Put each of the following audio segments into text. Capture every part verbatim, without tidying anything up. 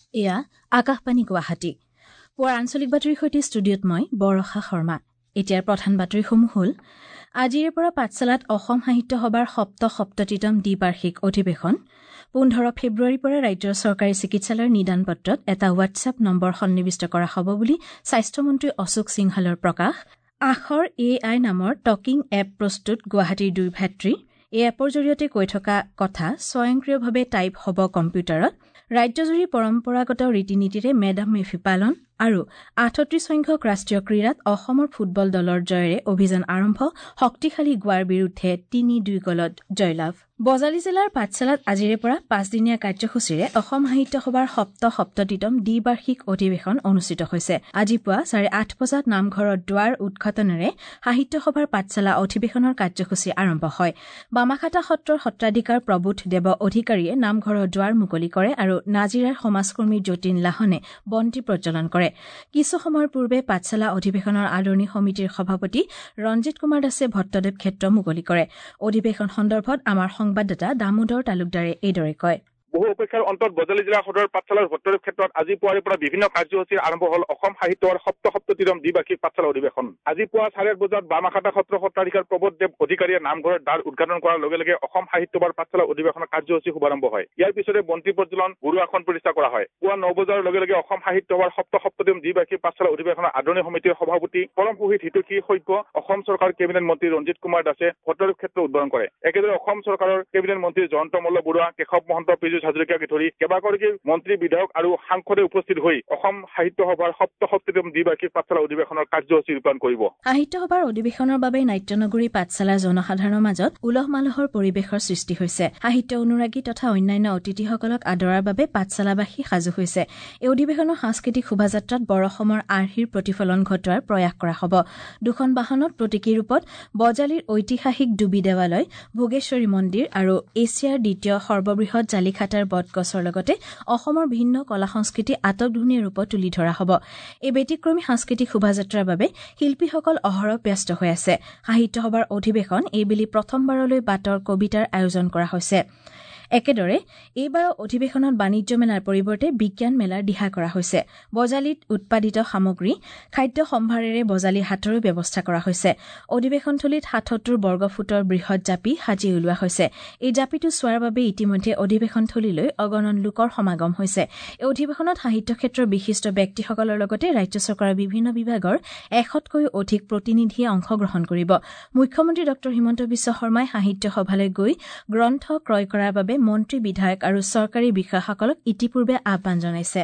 এয়া আকাশবাণী গুৱাহাটী। পুৱাৰ আঞ্চলিক বাতৰিৰ সৈতে ষ্টুডিঅ'ত মই বৰষা শৰ্মা। এতিয়াৰ প্ৰধান বাতৰিসমূহ হ'ল আজিৰে পৰা পাঠশালাত অসম সাহিত্য সভাৰ সপ্ত সপ্ততিতম দ্বিবাৰ্ষিক অধিৱেশন। পোন্ধৰ ফেব্ৰুৱাৰীৰ পৰা ৰাজ্যৰ চৰকাৰী চিকিৎসালয়ৰ নিদান পত্ৰত এটা হোৱাটছএপ নম্বৰ সন্নিৱিষ্ট কৰা হ'ব বুলি স্বাস্থ্যমন্ত্ৰী অশোক সিংহালৰ প্ৰকাশ। আখৰ এ আই নামৰ টকিং এপ প্ৰস্তুত গুৱাহাটীৰ দুই ভাতৃ। এই এপৰ জৰিয়তে কৈ থকা কথা স্বয়ংক্ৰিয়ভাৱে টাইপ হ'ব কম্পিউটাৰত। ৰাজ্যজুৰি পৰম্পৰাগত ৰীতি নীতিৰে মেডাম মেফি পালন আৰু আঠত্ৰিশ সংখ্যক ৰাষ্ট্ৰীয় ক্ৰীড়াত অসমৰ ফুটবল দলৰ জয়েৰে অভিযান আৰম্ভ। শক্তিশালী গোৱাৰ বিৰুদ্ধে তিনি দুই গলত জয়লাভ। বজালী জিলাৰ পাঠশালাত আজিৰে পৰা পাঁচদিনীয়া কাৰ্যসূচীৰে অসম সাহিত্য সভাৰ সপ্ত সপ্ততিতম দ্বিবাৰ্ষিক অধিৱেশন অনুষ্ঠিত হৈছে। আজি পুৱা চাৰে আঠ বজাত নামঘৰৰ দুৱাৰ উদ্ঘাটনেৰে সাহিত্য সভাৰ পাঠশালা অধিৱেশনৰ কাৰ্যসূচী আৰম্ভ হয়। বামাখাতা সত্ৰৰ সত্ৰাধিকাৰ প্ৰবোধ দেৱ অধিকাৰীয়ে নামঘৰৰ দুৱাৰ মুকলি কৰে আৰু নাজিৰাৰ সমাজকৰ্মী যতীন লাহনে বন্তি প্ৰজ্বলন কৰে। কিছু সময়ৰ পূৰ্বে পাঠশালা অধিৱেশনৰ আদৰণি সমিতিৰ সভাপতি ৰঞ্জিত কুমাৰ দাসে ভট্টদেৱ ক্ষেত্ৰ মুকলি কৰে। অধিৱেশন সন্দৰ্ভত আমাৰ সংবাদদাতা দামোদৰ তালুকদাৰে এইদৰে কয়। বহু অপেক্ষাৰ অন্তত বজালী জিলা সদৰ পাঠশালাৰ ভট্টদেৱ ক্ষেত্ৰত আজি পুৱাৰে পৰা বিভিন্ন কাৰ্যসূচী আৰম্ভ হ'ল অসম সাহিত্যৰ সপ্ত সপ্ততিতম দ্বিবাৰ্ষিক পাঠশালা অধিৱেশন। আজি পুৱা চাৰে আঠ বজাত বামাখাতা সত্ৰ সত্ৰাধিকাৰ প্ৰবোধ দেৱ অধিকাৰীয়ে নামঘৰৰ দ্বাৰ উদ্ঘাটন কৰাৰ লগে লগে অসম সাহিত্য সভাৰ পাঠশালা অধিৱেশনৰ কাৰ্যসূচী শুভাৰম্ভ হয়। ইয়াৰ পিছতে বন্তি প্ৰজ্বলন, গুৰু আসন প্ৰতিষ্ঠা কৰা হয়। পুৱা ন বজাৰ লগে লগে অসম সাহিত্য সভাৰ সপ্ত সপ্ততিতম দ্বিবাৰ্ষিক পাঠশালা অধিৱেশনৰ আদৰণি সমিতিৰ সভাপতি পৰম পুৰোহিত হিতকী সভ্য অসম চৰকাৰৰ কেবিনেট মন্ত্ৰী ৰঞ্জিত কুমাৰ দাসে ভট্টদেৱ ক্ষেত্ৰ উদ্বোধন কৰে। একেদৰে অসম চৰকাৰৰ কেবিনেট মন্ত্ৰী জয়ন্ত মল্ল বৰুৱা, কেশৱ মহন্ত, পীযুষ হাজৰিকাকে ধৰি কেইবাগৰাকী মন্ত্ৰী, বিধায়ক আৰু সাংসদে উপস্থিত হৈ অসম সাহিত্য সভাৰ সপ্ত সপ্ততিতম দ্বিবাৰ্ষিক পাঠশালা অধিৱেশনৰ কাৰ্যসূচী ৰূপায়ণ কৰিব। সাহিত্য সভাৰ অধিৱেশনৰ বাবে নাট্যনগৰী পাঠশালাৰ জনসাধাৰণৰ মাজত উলহ মালহৰ পৰিৱেশৰ সৃষ্টি হৈছে। সাহিত্য অনুৰাগী তথা অন্যান্য অতিথিসকলক আদৰাৰ বাবে পাঠশালাবাসী সাজু হৈছে। এই অধিৱেশনৰ সাংস্কৃতিক শোভাযাত্ৰাত বৰঅসমৰ আৰ্হিৰ প্ৰতিফলন ঘটোৱাৰ প্ৰয়াস কৰা হ'ব। দুখন বাহনত প্ৰতীকী ৰূপত বজালীৰ ঐতিহাসিক ডুবি দেৱালয়, ভোগেশ্বৰী মন্দিৰ আৰু এছিয়াৰ দ্বিতীয় সৰ্ববৃহৎ জালিখাটাৰ বটগছৰ লগতে অসমৰ ভিন্ন কলা সংস্কৃতি আটকধুনীয়া ৰূপত তুলি ধৰা হ'ব। এই ব্যতিক্ৰমী সাংস্কৃতিক শোভাযাত্ৰাৰ বাবে শিল্পীসকল অহৰহ ব্যস্ত হৈ আছে। সাহিত্য সভাৰ অধিৱেশন এইবেলি প্ৰথমবাৰলৈ বাটৰ কবিতাৰ আয়োজন কৰা হৈছে। একেদৰে এইবাৰৰ অধিৱেশনত বাণিজ্য মেলাৰ পৰিৱৰ্তে বিজ্ঞান মেলাৰ দিহা কৰা হৈছে। বজালীত উৎপাদিত সামগ্ৰী, খাদ্য সম্ভাৰেৰে বজালী হাটৰো ব্যৱস্থা কৰা হৈছে। অধিৱেশনথলীত সাতসত্তৰ বৰ্গফুটৰ বৃহৎ জাপি সাজি উলিওৱা হৈছে। এই জাপিটো চোৱাৰ বাবে ইতিমধ্যে অধিৱেশনথলীলৈ অগণন লোকৰ সমাগম হৈছে। এই অধিৱেশনত সাহিত্য ক্ষেত্ৰৰ বিশিষ্ট ব্যক্তিসকলৰ লগতে ৰাজ্য চৰকাৰৰ বিভিন্ন বিভাগৰ এশতকৈও অধিক প্ৰতিনিধিয়ে অংশগ্ৰহণ কৰিব। মুখ্যমন্ত্ৰী ডঃ হিমন্ত বিশ্ব শৰ্মাই সাহিত্য সভালৈ গৈ গ্ৰন্থ ক্ৰয় কৰাৰ বাবে মন্ত্ৰী, বিধায়ক আৰু চৰকাৰী বিষয়াসকলক ইতিপূৰ্বে আহ্বান জনাইছে।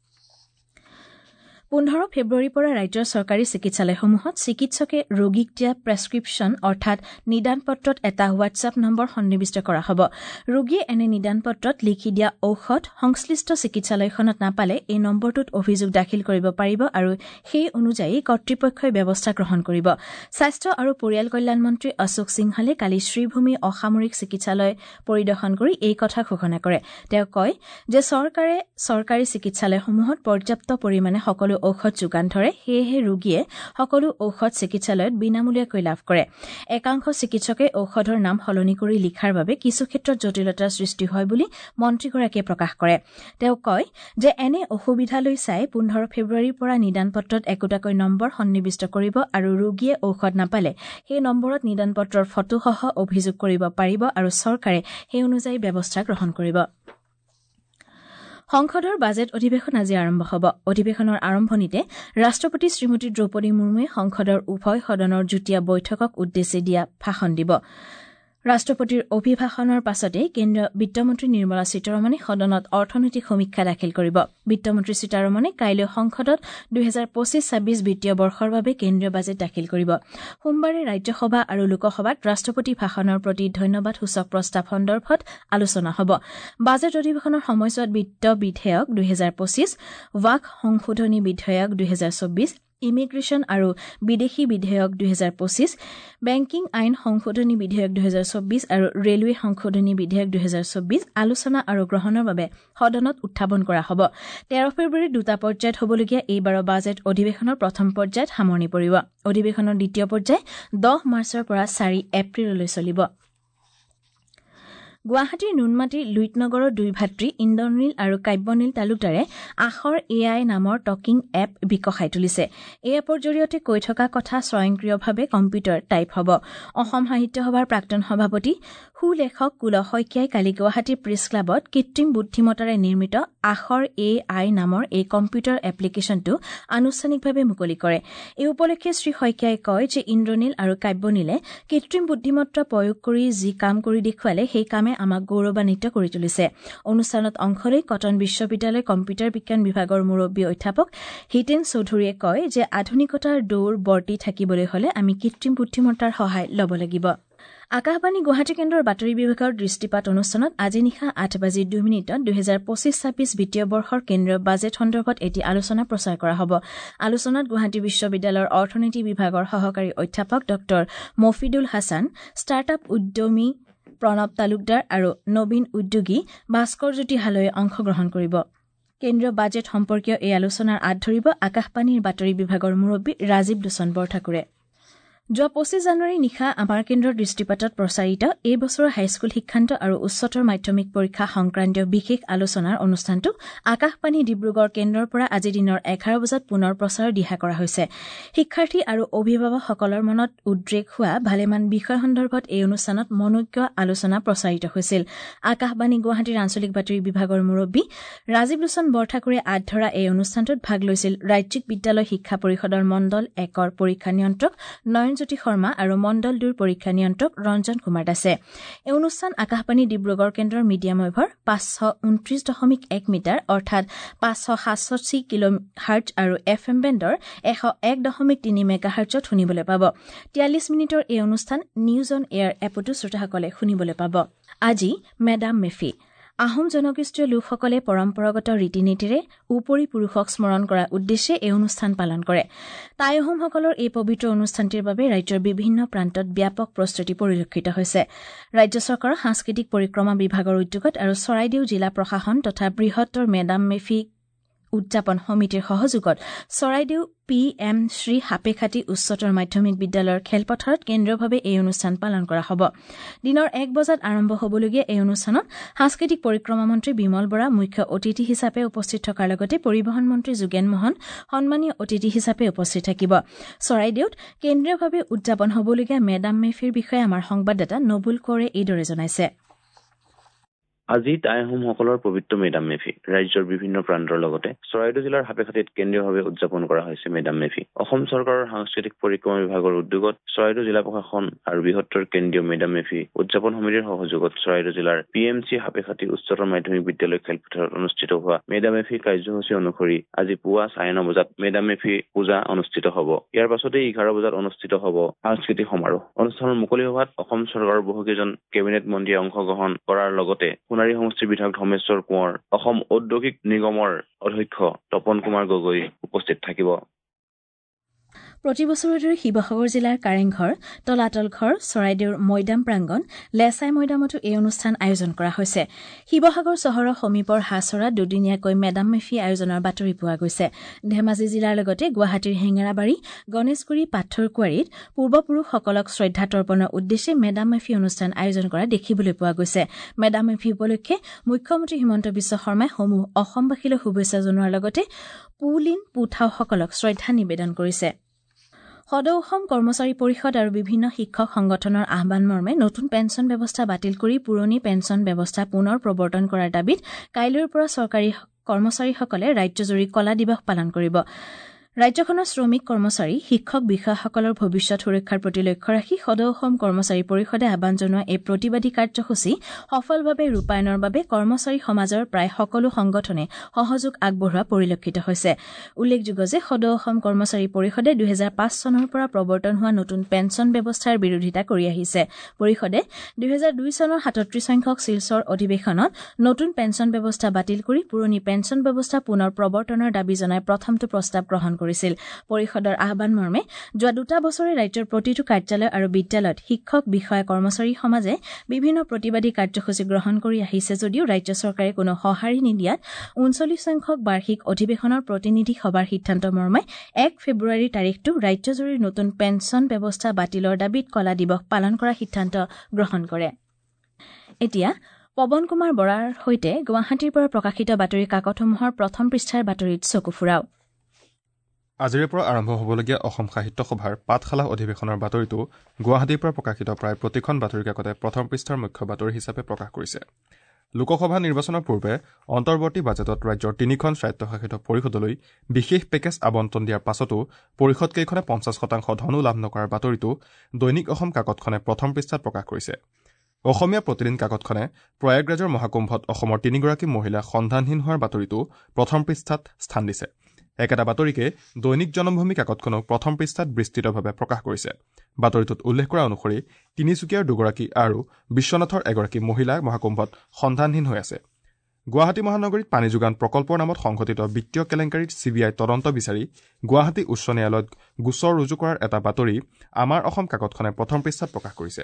পোন্ধৰ ফেব্ৰুৱাৰীৰ পৰা ৰাজ্যৰ চৰকাৰী চিকিৎসালয়সমূহত চিকিৎসকে ৰোগীক দিয়া প্ৰেছক্ৰিপশ্যন অৰ্থাৎ নিদান পত্ৰত এটা হোৱাটছএপ নম্বৰ সন্নিৱিষ্ট কৰা হ'ব। ৰোগীয়ে এনে নিদান পত্ৰত লিখি দিয়া ঔষধ সংশ্লিষ্ট চিকিৎসালয়খনত নাপালে এই নম্বৰটোত অভিযোগ দাখিল কৰিব পাৰিব আৰু সেই অনুযায়ী কৰ্তৃপক্ষই ব্যৱস্থা গ্ৰহণ কৰিব। স্বাস্থ্য আৰু পৰিয়াল কল্যাণ মন্ত্ৰী অশোক সিংহালে কালি শ্ৰীভূমি অসামৰিক চিকিৎসালয় পৰিদৰ্শন কৰি এই কথা ঘোষণা কৰে। তেওঁ কয় যে চৰকাৰে চৰকাৰী চিকিৎসালয়সমূহত পৰ্যাপ্ত পৰিমাণে সকলো ঔষধ যোগান ধৰে, সেয়েহে ৰোগীয়ে সকলো ঔষধ চিকিৎসালয়ত বিনামূলীয়াকৈ লাভ কৰে। একাংশ চিকিৎসকে ঔষধৰ নাম সলনি কৰি লিখাৰ বাবে কিছু ক্ষেত্ৰত জটিলতাৰ সৃষ্টি হয় বুলি মন্ত্ৰীগৰাকীয়ে প্ৰকাশ কৰে। তেওঁ কয় যে এনে অসুবিধালৈ চাই পোন্ধৰ ফেব্ৰুৱাৰীৰ পৰা নিদান পত্ৰত একোটাকৈ নম্বৰ সন্নিৱিষ্ট কৰিব আৰু ৰোগীয়ে ঔষধ নাপালে সেই নম্বৰত নিদান পত্ৰৰ ফটোসহ অভিযোগ কৰিব পাৰিব আৰু চৰকাৰে সেই অনুযায়ী ব্যৱস্থা গ্ৰহণ কৰিব। সংসদৰ বাজেট অধিৱেশন আজি আৰম্ভ হ'ব। অধিৱেশনৰ আৰম্ভণিতে ৰাষ্ট্ৰপতি শ্ৰীমতী দ্ৰৌপদী মুৰ্মুৱে সংসদৰ উভয় সদনৰ যুটীয়া বৈঠকক উদ্দেশ্যি দিয়া ভাষণ দিব। ৰাষ্ট্ৰপতিৰ অভিভাষণৰ পাছতে কেন্দ্ৰীয় বিত্তমন্ত্ৰী নিৰ্মলা সীতাৰমণে সদনত অৰ্থনৈতিক সমীক্ষা দাখিল কৰিব। বিত্তমন্ত্ৰী সীতাৰমণে কাইলৈ সংসদত দুহেজাৰ পঁচিছ ছাব্বিছ বিত্তীয় বৰ্ষৰ বাবে কেন্দ্ৰীয় বাজেট দাখিল কৰিব। সোমবাৰে ৰাজ্যসভা আৰু লোকসভাত ৰাষ্ট্ৰপতি ভাষণৰ প্ৰতি ধন্যবাদ সূচক প্ৰস্তাৱ সন্দৰ্ভত আলোচনা হ'ব। বাজেট অধিৱেশনৰ সময়ছোৱাত বিত্ত বিধেয়ক দুহেজাৰ পঁচিছ, ৱাক সংশোধনী বিধেয়ক দুহেজাৰ চৌবিছ, ইমিগ্ৰেশ্যন আৰু বিদেশী বিধেয়ক দুহেজাৰ পঁচিছ, বেংকিং আইন সংশোধনী বিধেয়ক দুহেজাৰ চৌবিছ আৰু ৰেলৱে সংশোধনী বিধেয়ক দুহেজাৰ চৌবিছ আলোচনা আৰু গ্ৰহণৰ বাবে সদনত উত্থাপন কৰা হ'ব। তেৰ ফেব্ৰুৱাৰীত দুটা পৰ্যায়ত হ'বলগীয়া এইবাৰৰ বাজেট অধিৱেশনৰ প্ৰথম পৰ্যায়ত সামৰণি পৰিব। অধিৱেশনৰ দ্বিতীয় পৰ্যায় দহ মাৰ্চৰ পৰা চাৰি এপ্ৰিললৈ চলিব। গুৱাহাটীৰ নুনমাটিৰ লুইতনগৰৰ দুই ভাতৃ ইন্দ্ৰনীল আৰু কাব্যনীল তালুকদাৰে আখৰ এ আই নামৰ টকিং এপ বিকশাই তুলিছে। এই এপৰ জৰিয়তে কৈ থকা কথা স্বয়ংক্ৰিয়ভাৱে কম্পিউটাৰ টাইপ হ'ব। অসম সাহিত্য সভাৰ প্ৰাক্তন সভাপতি সুলেখক কুল শইকীয়াই কালি গুৱাহাটী প্ৰেছ ক্লাবত কৃত্ৰিম বুদ্ধিমত্তাৰে নিৰ্মিত আখৰ এ আই নামৰ এই কম্পিউটাৰ এপ্লিকেশ্যনটো আনুষ্ঠানিকভাৱে মুকলি কৰে। এই উপলক্ষে শ্ৰী শইকীয়াই কয় যে ইন্দ্ৰনীল আৰু কাব্যনীলে কৃত্ৰিম বুদ্ধিমত্তা প্ৰয়োগ কৰি যি কাম কৰি দেখুৱালে সেই কামে আমাক গৌৰৱান্বিত কৰি তুলিছে। অনুষ্ঠানত অংশ লৈ কটন বিশ্ববিদ্যালয় কম্পিউটাৰ বিজ্ঞান বিভাগৰ মুৰব্বী অধ্যাপক হিতেন চৌধুৰীয়ে কয় যে আধুনিকতাৰ দৌৰ বৰ্তি থাকিবলৈ হলে আমি কৃত্ৰিম বুদ্ধিমত্তাৰ সহায় ল'ব লাগিব। আকাশবাণী গুৱাহাটী কেন্দ্ৰৰ বাতৰি বিভাগৰ দৃষ্টিপাত অনুষ্ঠানত আজি নিশা আঠ বাজি দুই মিনিটত দুহেজাৰ পঁচিছ ছাব্বিছ বিত্তীয় বৰ্ষৰ কেন্দ্ৰীয় বাজেট সন্দৰ্ভত এটি আলোচনা প্ৰচাৰ কৰা হ'ব। আলোচনাত গুৱাহাটী বিশ্ববিদ্যালয়ৰ অৰ্থনীতি বিভাগৰ সহকাৰী অধ্যাপক ডক্টৰ মফিদুল হাছান, ষ্টাৰ্টআপ উদ্যমী প্ৰণৱ তালুকদাৰ আৰু নবীন উদ্যোগী ভাস্কৰ জ্যোতি হালৈয়ে অংশগ্ৰহণ কৰিব। কেন্দ্ৰীয় বাজেট সম্পৰ্কীয় এই আলোচনাৰ আঁত ধৰিব আকাশবাণীৰ বাতৰি বিভাগৰ মুৰব্বী ৰাজীৱ লোচন বৰঠাকুৰে। যোৱা পঁচিছ জানুৱাৰী নিশা আমাৰ কেন্দ্ৰৰ দৃষ্টিপাতত প্ৰচাৰিত এই বছৰৰ হাইস্কুল শিক্ষান্ত আৰু উচ্চতৰ মাধ্যমিক পৰীক্ষা সংক্ৰান্তীয় বিশেষ আলোচনাৰ অনুষ্ঠানটো আকাশবাণী ডিব্ৰুগড় কেন্দ্ৰৰ পৰা আজি দিনৰ এঘাৰ বজাত পুনৰ প্ৰচাৰৰ দিহা কৰা হৈছে। শিক্ষাৰ্থী আৰু অভিভাৱকসকলৰ মনত উদ্ৰেক হোৱা ভালেমান বিষয় সন্দৰ্ভত এই অনুষ্ঠানত মনোজ্ঞ আলোচনা প্ৰচাৰিত হৈছিল। আকাশবাণী গুৱাহাটীৰ আঞ্চলিক বাতৰি বিভাগৰ মুৰব্বী ৰাজীৱ লোচন বৰঠাকুৰে আঁত ধৰা এই অনুষ্ঠানটোত ভাগ লৈছিল ৰাজ্যিক বিদ্যালয় শিক্ষা পৰিষদৰ মণ্ডল একৰ পৰীক্ষা নিয়ন্ত্ৰক নয়ন জ্যোতি শৰ্মা আৰু মণ্ডল দুইৰ পৰীক্ষা নিয়ন্ত্ৰক ৰঞ্জন কুমাৰ দাসে। এই অনুষ্ঠান আকাশবাণী ডিব্ৰুগড় কেন্দ্ৰৰ মিডিয়াম ৱেভৰ পাঁচশ ঊনত্ৰিশ দশমিক এক মিটাৰ অৰ্থাৎ পাঁচশ সাতষষ্ঠি কিলো হাৰ্টজ আৰু এফ এম বেণ্ডৰ এশ এক দশমিক তিনি মেগা হাৰ্টজত শুনিবলৈ পাব। তিয়াল্লিছ মিনিটৰ এই অনুষ্ঠান নিউজ অন এয়াৰ এপতো শ্ৰোতাসকলে শুনিবলৈ পাব। আজি মেডাম মেফি আহোম জনগোষ্ঠীয় লোকসকলে পৰম্পৰাগত ৰীতি নীতিৰে উপৰি পুৰুষক স্মৰণ কৰাৰ উদ্দেশ্যে এই অনুষ্ঠান পালন কৰে। টাই আহোমসকলৰ এই পবিত্ৰ অনুষ্ঠানটিৰ বাবে ৰাজ্যৰ বিভিন্ন প্ৰান্তত ব্যাপক প্ৰস্তুতি পৰিলক্ষিত হৈছে। ৰাজ্য চৰকাৰৰ সাংস্কৃতিক পৰিক্ৰমা বিভাগৰ উদ্যোগত আৰু চৰাইদেউ জিলা প্ৰশাসন তথা বৃহত্তৰ মেডাম মেফি উদযাপন সমিতিৰ সহযোগত চৰাইদেউ পি এম শ্ৰী সাপেখাতী উচ্চতৰ মাধ্যমিক বিদ্যালয়ৰ খেলপথাৰত কেন্দ্ৰীয়ভাৱে এই অনুষ্ঠান পালন কৰা হ'ব। দিনৰ এক বজাত আৰম্ভ হ'বলগীয়া এই অনুষ্ঠানত সাংস্কৃতিক পৰিক্ৰমা মন্ত্ৰী বিমল বৰা মুখ্য অতিথি হিচাপে উপস্থিত থকাৰ লগতে পৰিবহণ মন্ত্ৰী যোগেন মোহন সন্মানীয় অতিথি হিচাপে উপস্থিত থাকিব। চৰাইদেউত কেন্দ্ৰীয়ভাৱে উদযাপন হ'বলগীয়া মেডাম মেফিৰ বিষয়ে আমাৰ সংবাদদাতা নবুল কৌৰে এইদৰে জনাইছে। আজি টাই আহোমসকলৰ পবিত্ৰ মেডাম মেফি ৰাজ্যৰ বিভিন্ন প্ৰান্তৰ লগতে চৰাইদেউ জিলাৰ হাপেখাতীত কেন্দ্ৰীয়ভাৱে উদযাপন কৰা হৈছে মেডাম মেফি। অসম চৰকাৰৰ সাংস্কৃতিক পৰিক্ৰমা বিভাগৰ উদ্যোগত চৰাইদেউ জিলা প্ৰশাসন আৰু বৃহত্তৰ কেন্দ্ৰীয় মেডাম মেফি উদযাপন সমিতিৰ সহযোগত চৰাইদেউ জিলাৰ পি এম চি হাপেখাতী উচ্চতৰ মাধ্যমিক বিদ্যালয় খেলপথাৰত অনুষ্ঠিত হোৱা মেডাম মেফি কাৰ্যসূচী অনুসৰি আজি পুৱা চাৰে ন বজাত মেডাম মেফি পূজা অনুষ্ঠিত হ'ব। ইয়াৰ পাছতে এঘাৰ বজাত অনুষ্ঠিত হ'ব সাংস্কৃতিক সমাৰোহ। অনুষ্ঠানৰ মুকলি সভাত অসম চৰকাৰৰ বহুকেইজন কেবিনেট মন্ত্ৰীয়ে অংশগ্ৰহণ কৰাৰ লগতে সোণাৰী সমষ্টিৰ বিধায়ক ধৰ্মেশ্বৰ কোঁৱৰ, অসম ঔদ্যোগিক নিগমৰ অধ্যক্ষ তপন কুমাৰ গগৈ উপস্থিত থাকিব। প্ৰতি বছৰৰ দৰে শিৱসাগৰ জিলাৰ কাৰেংঘৰ, তলাতল ঘৰ, চৰাইদেউৰ মৈদাম প্ৰাংগণ, লেছাই মৈদামতো এই অনুষ্ঠান আয়োজন কৰা হৈছে। শিৱসাগৰ চহৰৰ সমীপৰ হাছৰাত দুদিনীয়াকৈ মেডাম মেফি আয়োজনৰ বাতৰি পোৱা গৈছে। ধেমাজি জিলাৰ লগতে গুৱাহাটীৰ হেঙেৰাবাৰী, গণেশগুৰি, পাথৰকুৱাৰীত পূৰ্বপুৰুষসকলক শ্ৰদ্ধা তৰ্পণৰ উদ্দেশ্যে মেডাম মেফি অনুষ্ঠান আয়োজন কৰা দেখিবলৈ পোৱা গৈছে। মেডাম মেফি উপলক্ষে মুখ্যমন্ত্ৰী হিমন্ত বিশ্ব শৰ্মাই সমূহ অসমবাসীলৈ শুভেচ্ছা জনোৱাৰ লগতে পুলিন পুঠাওসকলক শ্ৰদ্ধা নিবেদন কৰিছে। সদৌ অসম কৰ্মচাৰী পৰিষদ আৰু বিভিন্ন শিক্ষক সংগঠনৰ আহ্বান মৰ্মে নতুন পেন্সন ব্যৱস্থা বাতিল কৰি পুৰণি পেন্সন ব্যৱস্থা পুনৰ প্ৰৱৰ্তন কৰাৰ দাবীত কাইলৈৰ পৰা চৰকাৰী কৰ্মচাৰীসকলে ৰাজ্যজুৰি কলা দিৱস পালন কৰিব। ৰাজ্যখনৰ শ্ৰমিক কৰ্মচাৰী, শিক্ষক বিষয়াসকলৰ ভৱিষ্যত সুৰক্ষাৰ প্ৰতি লক্ষ্য ৰাখি সদৌ অসম কৰ্মচাৰী পৰিষদে আহ্বান জনোৱা এই প্ৰতিবাদী কাৰ্যসূচী সফলভাৱে ৰূপায়ণৰ বাবে কৰ্মচাৰী সমাজৰ প্ৰায় সকলো সংগঠনে সহযোগ আগবঢ়োৱা পৰিলক্ষিত হৈছে। উল্লেখযোগ্য যে সদৌ অসম কৰ্মচাৰী পৰিষদে দুহেজাৰ পাঁচ চনৰ পৰা প্ৰৱৰ্তন হোৱা নতুন পেন্সন ব্যৱস্থাৰ বিৰোধিতা কৰি আহিছে। পৰিষদে দুহেজাৰ দুই চনৰ সাতত্ৰিশ সংখ্যক শিলচৰ অধিৱেশনত নতুন পেন্সন ব্যৱস্থা বাতিল কৰি পুৰণি পেন্সন ব্যৱস্থা পুনৰ প্ৰৱৰ্তনৰ দাবী জনাই প্ৰথমটো প্ৰস্তাৱ গ্ৰহণ কৰিছিল। পৰিষদৰ আহ্বান মৰ্মে যোৱা দুটা বছৰে ৰাজ্যৰ প্ৰতিটো কাৰ্যালয় আৰু বিদ্যালয়ত শিক্ষক, বিষয়া, কৰ্মচাৰী সমাজে বিভিন্ন প্ৰতিবাদী কাৰ্যসূচী গ্ৰহণ কৰি আহিছে যদিও ৰাজ্য চৰকাৰে কোনো সঁহাৰি নিদিয়াত ঊনচল্লিশ সংখ্যক বাৰ্ষিক অধিৱেশনৰ প্ৰতিনিধি সভাৰ সিদ্ধান্ত মৰ্মে এক ফেব্ৰুৱাৰীৰ তাৰিখটো ৰাজ্যজুৰি নতুন পেন্সন ব্যৱস্থা বাতিলৰ দাবীত কলা দিৱস পালন কৰাৰ সিদ্ধান্ত গ্ৰহণ কৰে। এতিয়া পৱন কুমাৰ বৰাৰ সৈতে গুৱাহাটীৰ পৰা প্ৰকাশিত বাতৰি কাকতসমূহৰ প্ৰথম পৃষ্ঠাৰ বাতৰিত চকু ফুৰাও। আজিৰে পৰা আৰম্ভ হ'বলগীয়া অসম সাহিত্য সভাৰ পাঠশালা অধিৱেশনৰ বাতৰিটো গুৱাহাটীৰ পৰা প্ৰকাশিত প্ৰায় প্ৰতিখন বাতৰি কাকতে প্ৰথম পৃষ্ঠাৰ মুখ্য বাতৰি হিচাপে প্ৰকাশ কৰিছে। লোকসভা নিৰ্বাচনৰ পূৰ্বে অন্তৰ্বৰ্তী বাজেটত ৰাজ্যৰ তিনিখন স্বায়ত্তশাসিত পৰিষদলৈ বিশেষ পেকেজ আবণ্টন দিয়াৰ পাছতো পৰিষদকেইখনে পঞ্চাছ শতাংশ ধনো লাভ নকৰাৰ বাতৰিটো দৈনিক অসম কাকতখনে প্ৰথম পৃষ্ঠাত প্ৰকাশ কৰিছে। অসমীয়া প্ৰতিদিন কাকতখনে প্ৰয়াগৰাজৰ মহাকুম্ভত অসমৰ তিনিগৰাকী মহিলা সন্ধানহীন হোৱাৰ বাতৰিটো প্ৰথম পৃষ্ঠাত স্থান দিছে। একেটা বাতৰিকে দৈনিক জনমভূমি কাকতখনেও প্ৰথম পৃষ্ঠাত বিস্তৃতভাৱে প্ৰকাশ কৰিছে। বাতৰিটোত উল্লেখ কৰা অনুসৰি তিনিচুকীয়াৰ দুগৰাকী আৰু বিশ্বনাথৰ এগৰাকী মহিলা মহাকুম্ভত সন্ধানহীন হৈ আছে। গুৱাহাটী মহানগৰীত পানী যোগান প্ৰকল্পৰ নামত সংঘটিত বিত্তীয় কেলেংকাৰীত চি বি আই তদন্ত বিচাৰি গুৱাহাটী উচ্চ ন্যায়ালয়ত গোচৰ ৰুজু কৰাৰ এটা বাতৰি আমাৰ অসম কাকতখনে প্ৰথম পৃষ্ঠাত প্ৰকাশ কৰিছে।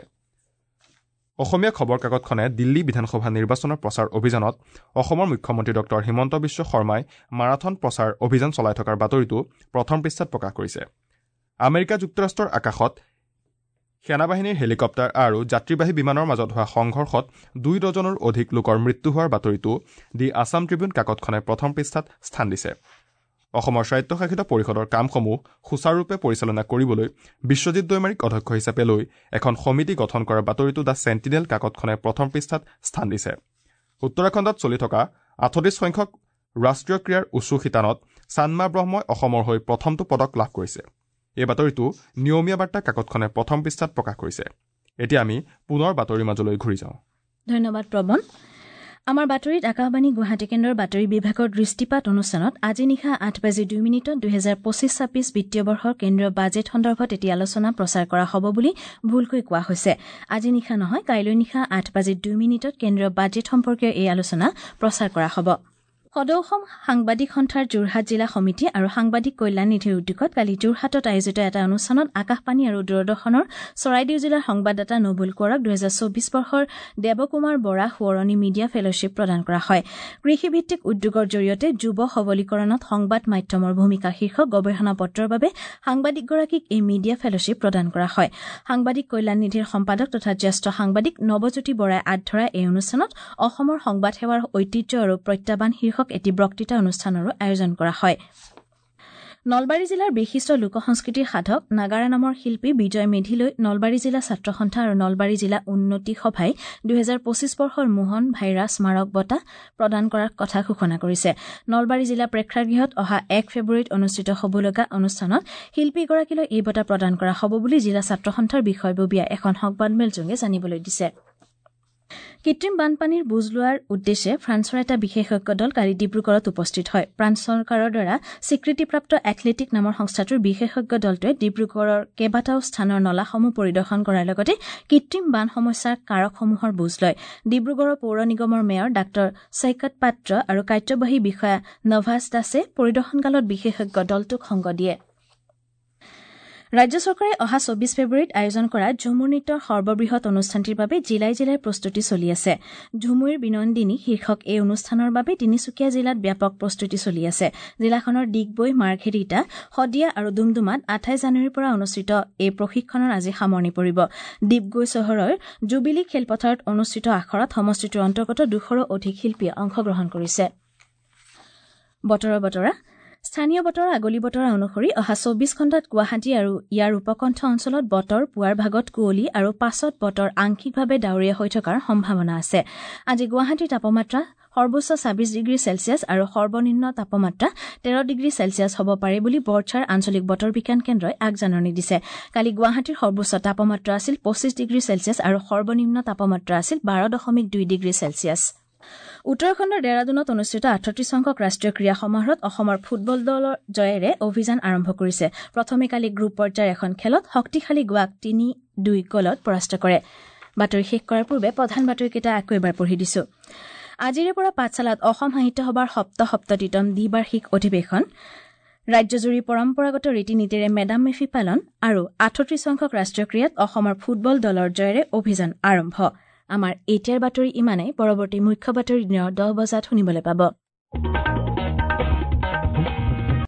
অসমীয়া খবৰ কাকতখনে দিল্লী বিধানসভা নিৰ্বাচনৰ প্ৰচাৰ অভিযানত অসমৰ মুখ্যমন্ত্ৰী ডক্টৰ হিমন্ত বিশ্ব শৰ্মাই মাৰাথন প্ৰচাৰ অভিযান চলাই থকাৰ বাতৰিটো প্ৰথম পৃষ্ঠাত প্ৰকাশ কৰিছে। আমেৰিকা যুক্তৰাষ্ট্ৰৰ আকাশত সেনাবাহিনীৰ হেলিকপ্টাৰ আৰু যাত্ৰীবাহী বিমানৰ মাজত হোৱা সংঘৰ্ষত দুই ডজনৰো অধিক লোকৰ মৃত্যু হোৱাৰ বাতৰিটো দি আছাম ট্ৰিবিউন কাকতখনে প্ৰথম পৃষ্ঠাত স্থান দিছে। অসমৰ স্বায়ত্তশাসিত পৰিষদৰ কামসমূহ সুচাৰুৰূপে পৰিচালনা কৰিবলৈ বিশ্বজিৎ দৈমাৰীক অধ্যক্ষ হিচাপে লৈ এখন সমিতি গঠন কৰাৰ বাতৰিটো দ্য চেণ্টিনেল কাকতখনে প্ৰথম পৃষ্ঠাত স্থান দিছে। উত্তৰাখণ্ডত চলি থকা আঠত্ৰিছ সংখ্যক ৰাষ্ট্ৰীয় ক্ৰীড়াৰ উচু শিতানত চানমা ব্ৰহ্মই অসমৰ হৈ প্ৰথমটো পদক লাভ কৰিছে। এই বাতৰিটো নিয়মীয়া বাৰ্তা কাকতখনে প্ৰথম পৃষ্ঠাত প্ৰকাশ কৰিছে। এতিয়া আমি পুনৰ বাতৰিৰ মাজলৈ ঘূৰি যাওঁ। ধন্যবাদ প্ৰবন। আমাৰ বাতৰিত আকাশবাণী গুৱাহাটী কেন্দ্ৰৰ বাতৰি বিভাগৰ দৃষ্টিপাত অনুষ্ঠানত আজি নিশা আঠ বাজি দুই মিনিটত দুহেজাৰ পঁচিছ ছাব্বিছ বিত্তীয় বৰ্ষৰ কেন্দ্ৰীয় বাজেট সন্দৰ্ভত এটি আলোচনা প্ৰচাৰ কৰা হ'ব বুলি ভুলকৈ কোৱা হৈছে। আজি নিশা নহয়, কাইলৈ নিশা আঠ বাজি দুই মিনিটত কেন্দ্ৰীয় বাজেট সম্পৰ্কীয় এই আলোচনা প্ৰচাৰ কৰা হ'ব। সদৌ অসম সাংবাদিক সন্থাৰ যোৰহাট জিলা সমিতি আৰু সাংবাদিক কল্যাণ নিধিৰ উদ্যোগত কালি যোৰহাটত আয়োজিত এটা অনুষ্ঠানত আকাশবাণী আৰু দূৰদৰ্শনৰ চৰাইদেউ জিলাৰ সংবাদদাতা নবুল কোঁৱৰক দুহেজাৰ চৌবিছ বৰ্ষৰ দেৱকুমাৰ বৰা সোঁৱৰণী মিডিয়া ফেলোশ্বিপ প্ৰদান কৰা হয়। কৃষিভিত্তিক উদ্যোগৰ জৰিয়তে যুৱ সবলীকৰণত সংবাদ মাধ্যমৰ ভূমিকা শীৰ্ষক গৱেষণা পত্ৰৰ বাবে সাংবাদিকগৰাকীক এই মিডিয়া ফেলোশ্বিপ প্ৰদান কৰা হয়। সাংবাদিক কল্যাণ নিধিৰ সম্পাদক তথা জ্যেষ্ঠ সাংবাদিক নৱজ্যোতি বৰাই আগধৰা এই অনুষ্ঠানত অসমৰ সংবাদ সেৱাৰ ঐতিহ্য আৰু প্ৰত্যাহ্বান শীৰ্ষক এটি বক্তৃতা অনুষ্ঠানৰো আয়োজন কৰা হয়। নলবাৰী জিলাৰ বিশিষ্ট লোকসংস্কৃতিৰ সাধক নাগাৰা নামৰ শিল্পী বিজয় মেধিলৈ নলবাৰী জিলা ছাত্ৰ সন্থা আৰু নলবাৰী জিলা উন্নতি সভাই দুহেজাৰ পঁচিছ বৰ্ষৰ মোহন ভাইৰা স্মাৰক বঁটা প্ৰদান কৰাৰ কথা ঘোষণা কৰিছে। নলবাৰী জিলা প্ৰেক্ষাগৃহত অহা এক ফেব্ৰুৱাৰীত অনুষ্ঠিত হ'বলগা অনুষ্ঠানত শিল্পীগৰাকীলৈ এই বঁটা প্ৰদান কৰা হ'ব বুলি জিলা ছাত্ৰ সন্থাৰ বিষয়ববীয়াই এখন সংবাদমেলযোগে জানিবলৈ দিছে। কৃত্ৰিম বানপানীৰ বুজ লোৱাৰ উদ্দেশ্যে ফ্ৰান্সৰ এটা বিশেষজ্ঞ দল কালি ডিব্ৰুগড়ত উপস্থিত হয়। ফ্ৰান্স চৰকাৰৰ দ্বাৰা স্বীকৃতিপ্ৰাপ্ত এথলেটিক নামৰ সংস্থাটোৰ বিশেষজ্ঞ দলটোৱে ডিব্ৰুগড়ৰ কেইবাটাও স্থানৰ নলাসমূহ পৰিদৰ্শন কৰাৰ লগতে কৃত্ৰিম বান সমস্যাৰ কাৰকসমূহৰ বুজ লয়। ডিব্ৰুগড়ৰ পৌৰ নিগমৰ মেয়ৰ ডাঃ চৈকত পাত্ৰ আৰু কাৰ্যবাহী বিষয়া নভাছ দাসে পৰিদৰ্শনকালত বিশেষজ্ঞ দলটোক সংগ দিয়ে। ৰাজ্য চৰকাৰে অহা চৌবিছ ফেব্ৰুৱাৰীত আয়োজন কৰা ঝুমুৰ নৃত্যৰ সৰ্ববৃহৎ অনুষ্ঠানটিৰ বাবে জিলাই জিলাই প্ৰস্তুতি চলি আছে। ঝুমুৰ বিনন্দিনী শীৰ্ষক এই অনুষ্ঠানৰ বাবে তিনিচুকীয়া জিলাত ব্যাপক প্ৰস্তুতি চলি আছে। জিলাখনৰ ডিগবৈ, মাৰ্ঘেৰিটা, শদিয়া আৰু ডুমডুমাত আঠাইছ জানুৱাৰীৰ পৰা অনুষ্ঠিত এই প্ৰশিক্ষণৰ আজি সামৰণি পৰিব। ডিগবৈ চহৰৰ জুবিলী খেলপথাৰত অনুষ্ঠিত আখৰাত সমষ্টিটোৰ অন্তৰ্গত দুশৰো অধিক শিল্পীয়ে অংশগ্ৰহণ কৰিছে। বতৰৰ বতৰা স্থানীয় বতৰৰ আগলি বতৰা অনুসৰি অহা চৌবিছ ঘণ্টাত গুৱাহাটী আৰু ইয়াৰ উপকণ্ঠ অঞ্চলত বতৰ পুৱাৰ ভাগত কুঁৱলী আৰু পাছত বতৰ আংশিকভাৱে ডাৱৰীয়া হৈ থকাৰ সম্ভাৱনা আছে। আজি গুৱাহাটীৰ তাপমাত্ৰা সৰ্বোচ্চ ছাব্বিছ ডিগ্ৰী চেলছিয়াছ আৰু সৰ্বনিম্ন তাপমাত্ৰা তেৰ ডিগ্ৰী চেলছিয়াছ হ'ব পাৰে বুলি বৰ্ষাৰ আঞ্চলিক বতৰ বিজ্ঞান কেন্দ্ৰই আগজাননী দিছে। কালি গুৱাহাটীৰ সৰ্বোচ্চ তাপমাত্ৰা আছিল পঁচিছ ডিগ্ৰী চেলছিয়াছ আৰু সৰ্বনিম্ন তাপমাত্ৰা আছিল বাৰ দশমিক দুই ডিগ্ৰী চেলছিয়াছ। উত্তৰাখণ্ডৰ ডেৰাডুনত অনুষ্ঠিত আঠত্ৰিছ সংখ্যক ৰাষ্ট্ৰীয় ক্ৰীড়া সমাৰোহত অসমৰ ফুটবল দলৰ জয়েৰে অভিযান আৰম্ভ কৰিছে। প্ৰথমে কালি গ্ৰুপ পৰ্যায়ৰ এখন খেলত শক্তিশালী গোৱাক তিনি দুই গলত পৰাস্ত কৰে। বাতৰি শেষ কৰাৰ পূৰ্বে প্ৰধান বাতৰিকেইটা আকৌ এবাৰ পঢ়ি দিছো। আজিৰে পৰা পাঠশালাত অসম সাহিত্য সভাৰ সপ্ত সপ্ততিতম দ্বিবাৰ্ষিক অধিৱেশন, ৰাজ্যজুৰি পৰম্পৰাগত ৰীতি নীতিৰে মেডাম মেফি পালন আৰু আঠত্ৰিছ সংখ্যক ৰাষ্ট্ৰীয় ক্ৰীড়াত অসমৰ ফুটবল দলৰ জয়েৰে অভিযান আৰম্ভ। আমাৰ এতিয়াৰ বাতৰি ইমানেই। পৰৱৰ্তী মুখ্য বাতৰি দিনৰ দহ বজাত শুনিবলৈ পাব।